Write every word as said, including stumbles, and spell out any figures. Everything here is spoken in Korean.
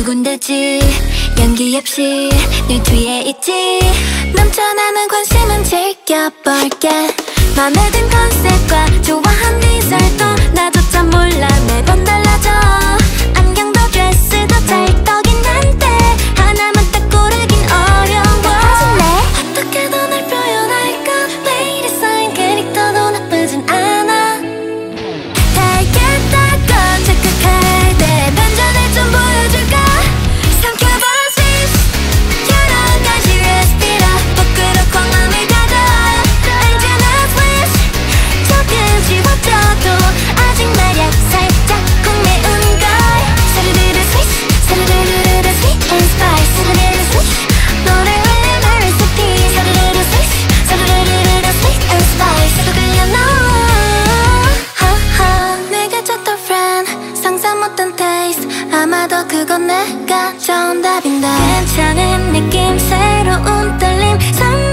두근대지 연기 없이 늘 뒤에 있지 넘쳐나는 관심은 즐겨볼게 맘에 든 컨셉과 좋아한 리설도 나조차 몰라 매번 달라져 안경도 드레스도 찰떡인 한데 하나만 딱 고르긴 어려워 어떻게든 날 표현할까 매일의 쌓인 캐릭터도 나쁘진 않아 달겠다고 착각할 때 반전을 좀 보여줄까 삼켜봐 swish 여러 가지 레시피라 부끄러 광맘을 닫아 언제나 swish 조금 지워져도 아직 말야 살짝 꼭 매운 걸 사르르르 swish 사르르르르 sweet and spice 사르르르 swish 너를 위해 내 레시피 사르르르 swish 사르르르르 sweet and spice 또 그려 너 내가 찾던 friend 상상 못한 taste 아마도 그건 내가 정답인데 괜찮은 느낌 새로운 떨림